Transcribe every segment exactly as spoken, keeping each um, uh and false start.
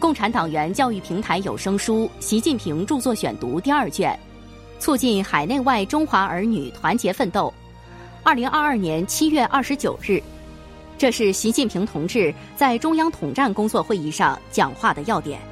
共产党员教育平台有声书《习近平著作选读》第二卷，促进海内外中华儿女团结奋斗。二零二二年七月二十九日，这是习近平同志在中央统战工作会议上讲话的要点。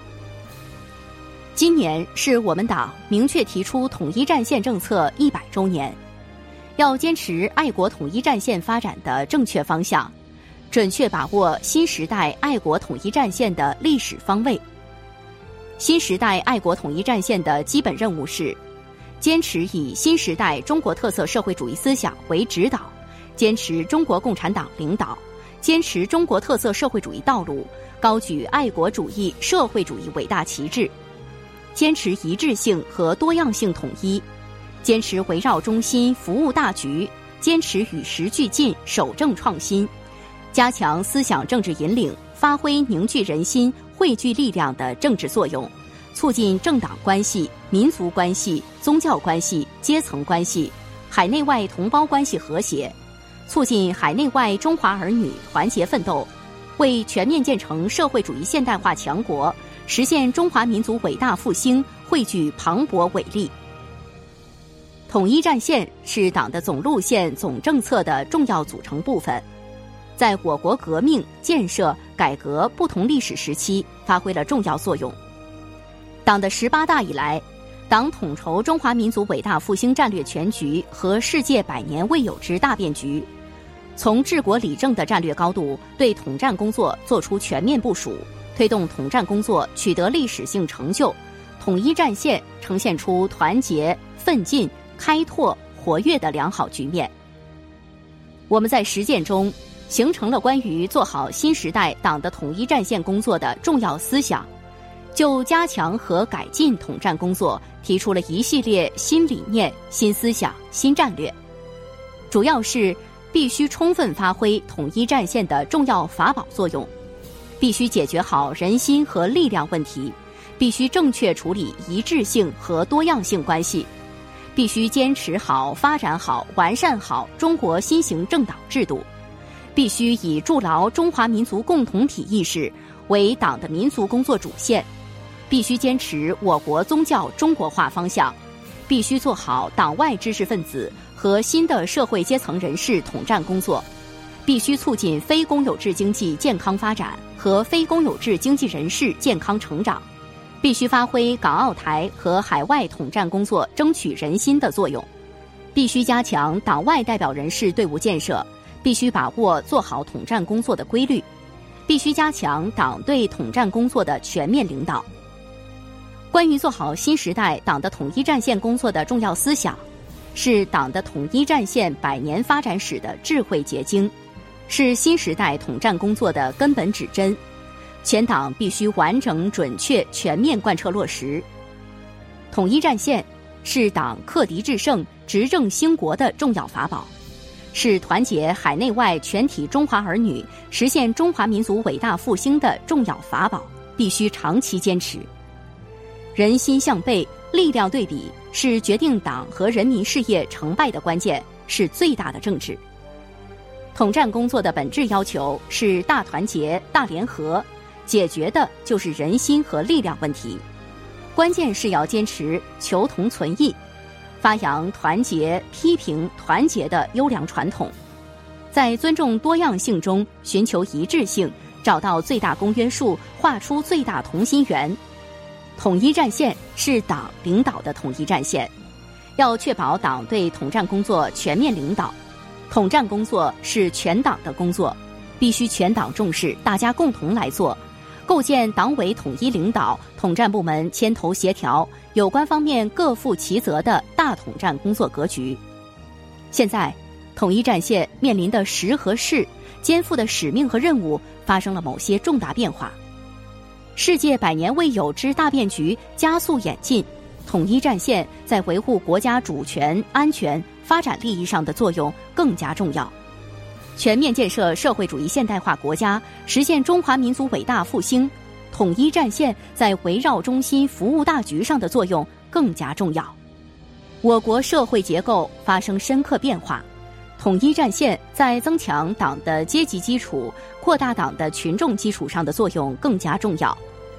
今年是我们党明确提出统一战线政策一百周年，要坚持爱国统一战线发展的正确方向，准确把握新时代爱国统一战线的历史方位。新时代爱国统一战线的基本任务是坚持以新时代中国特色社会主义思想为指导，坚持中国共产党领导，坚持中国特色社会主义道路，高举爱国主义社会主义伟大旗帜，坚持一致性和多样性统一，坚持围绕中心服务大局，坚持与时俱进守正创新，加强思想政治引领，发挥凝聚人心汇聚力量的政治作用，促进政党关系、民族关系、宗教关系、阶层关系、海内外同胞关系和谐，促进海内外中华儿女团结奋斗，为全面建成社会主义现代化强国，实现中华民族伟大复兴汇聚磅礴伟力。统一战线是党的总路线、总政策的重要组成部分，在我国革命、建设、改革不同历史时期发挥了重要作用。党的十八大以来，党统筹中华民族伟大复兴战略全局和世界百年未有之大变局，从治国理政的战略高度对统战工作作出全面部署，推动统战工作取得历史性成就，统一战线呈现出团结、奋进、开拓、活跃的良好局面。我们在实践中形成了关于做好新时代党的统一战线工作的重要思想，就加强和改进统战工作提出了一系列新理念、新思想、新战略，主要是必须充分发挥统一战线的重要法宝作用，必须解决好人心和力量问题，必须正确处理一致性和多样性关系，必须坚持好、发展好、完善好中国新型政党制度，必须以筑牢中华民族共同体意识为党的民族工作主线，必须坚持我国宗教中国化方向，必须做好党外知识分子和新的社会阶层人士统战工作，必须促进非公有制经济健康发展和非公有制经济人士健康成长，必须发挥港澳台和海外统战工作争取人心的作用，必须加强党外代表人士队伍建设，必须把握做好统战工作的规律，必须加强党对统战工作的全面领导。关于做好新时代党的统一战线工作的重要思想，是党的统一战线百年发展史的智慧结晶，是新时代统战工作的根本指针，全党必须完整、准确、全面贯彻落实。统一战线是党克敌制胜、执政兴国的重要法宝，是团结海内外全体中华儿女、实现中华民族伟大复兴的重要法宝，必须长期坚持。人心向背、力量对比是决定党和人民事业成败的关键，是最大的政治。统战工作的本质要求是大团结、大联合，解决的就是人心和力量问题。关键是要坚持求同存异，发扬团结、批评、团结的优良传统，在尊重多样性中寻求一致性，找到最大公约数，画出最大同心圆。统一战线是党领导的统一战线，要确保党对统战工作全面领导。统战工作是全党的工作，必须全党重视，大家共同来做，构建党委统一领导、统战部门牵头协调、有关方面各负其责的大统战工作格局。现在，统一战线面临的时和势、肩负的使命和任务发生了某些重大变化。世界百年未有之大变局加速演进，统一战线在维护国家主权、安全、发展利益上的作用更加重要。全面建设社会主义现代化国家，实现中华民族伟大复兴，统一战线在围绕中心服务大局上的作用更加重要。我国社会结构发生深刻变化，统一战线在增强党的阶级基础、扩大党的群众基础上的作用更加重要。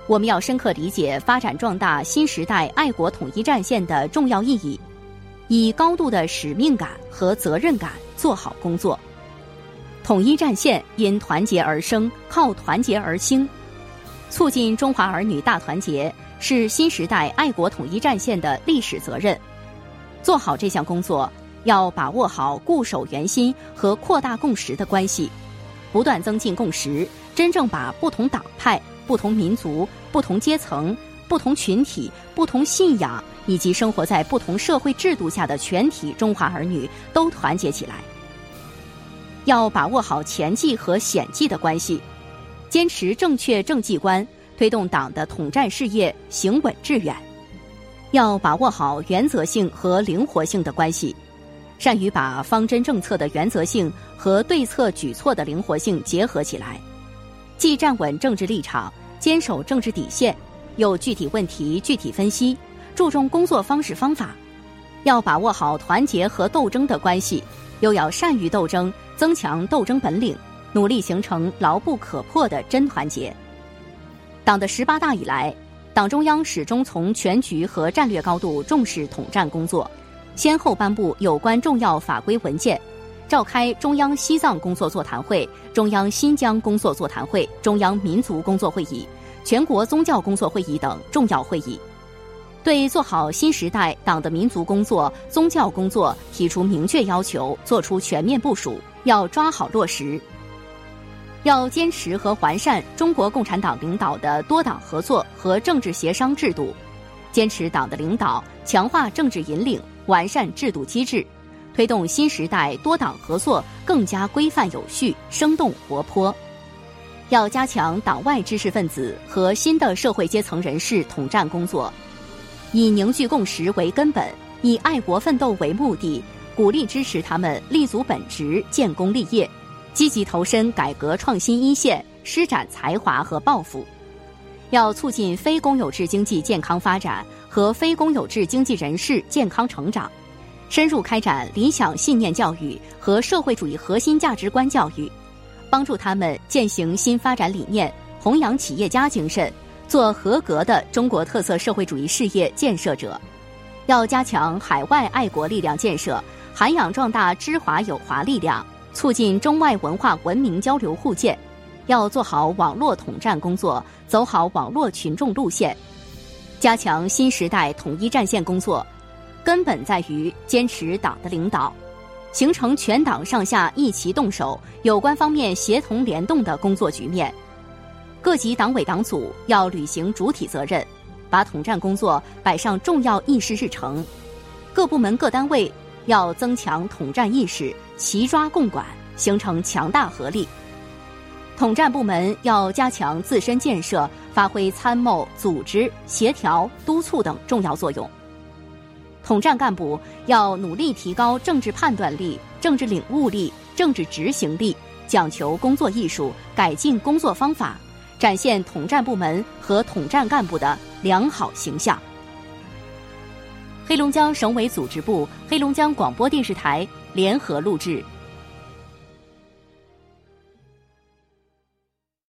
我们要深刻理解发展壮大新时代爱国统一战线的重要意义，以高度的使命感和责任感做好工作。统一战线因团结而生，靠团结而兴，促进中华儿女大团结是新时代爱国统一战线的历史责任。做好这项工作，要把握好固守原心和扩大共识的关系，不断增进共识，真正把不同党派、不同民族、不同阶层、不同群体、不同信仰以及生活在不同社会制度下的全体中华儿女都团结起来。要把握好前绩和显绩的关系，坚持正确政绩观，推动党的统战事业行稳致远。要把握好原则性和灵活性的关系，善于把方针政策的原则性和对策举措的灵活性结合起来，既站稳政治立场，坚守政治底线，又具体问题具体分析，注重工作方式方法。要把握好团结和斗争的关系，又要善于斗争，增强斗争本领，努力形成牢不可破的真团结。党的十八大以来，党中央始终从全局和战略高度重视统战工作，先后颁布有关重要法规文件，召开中央西藏工作座谈会、中央新疆工作座谈会、中央民族工作会议、全国宗教工作会议等重要会议，对做好新时代党的民族工作、宗教工作提出明确要求，作出全面部署，要抓好落实。要坚持和完善中国共产党领导的多党合作和政治协商制度，坚持党的领导，强化政治引领，完善制度机制，推动新时代多党合作更加规范有序、生动活泼。要加强党外知识分子和新的社会阶层人士统战工作，以凝聚共识为根本，以爱国奋斗为目的，鼓励支持他们立足本职、建功立业，积极投身改革创新一线，施展才华和抱负。要促进非公有制经济健康发展和非公有制经济人士健康成长，深入开展理想信念教育和社会主义核心价值观教育，帮助他们践行新发展理念，弘扬企业家精神，做合格的中国特色社会主义事业建设者。要加强海外爱国力量建设，涵养壮大知华友华力量，促进中外文化文明交流互鉴。要做好网络统战工作，走好网络群众路线，加强新时代统一战线工作，根本在于坚持党的领导，形成全党上下一齐动手、有关方面协同联动的工作局面。各级党委党组要履行主体责任，把统战工作摆上重要议事日程。各部门各单位要增强统战意识，齐抓共管，形成强大合力。统战部门要加强自身建设，发挥参谋、组织、协调、督促等重要作用。统战干部要努力提高政治判断力、政治领悟力、政治执行力，讲求工作艺术，改进工作方法，展现统战部门和统战干部的良好形象。黑龙江省委组织部、黑龙江广播电视台联合录制。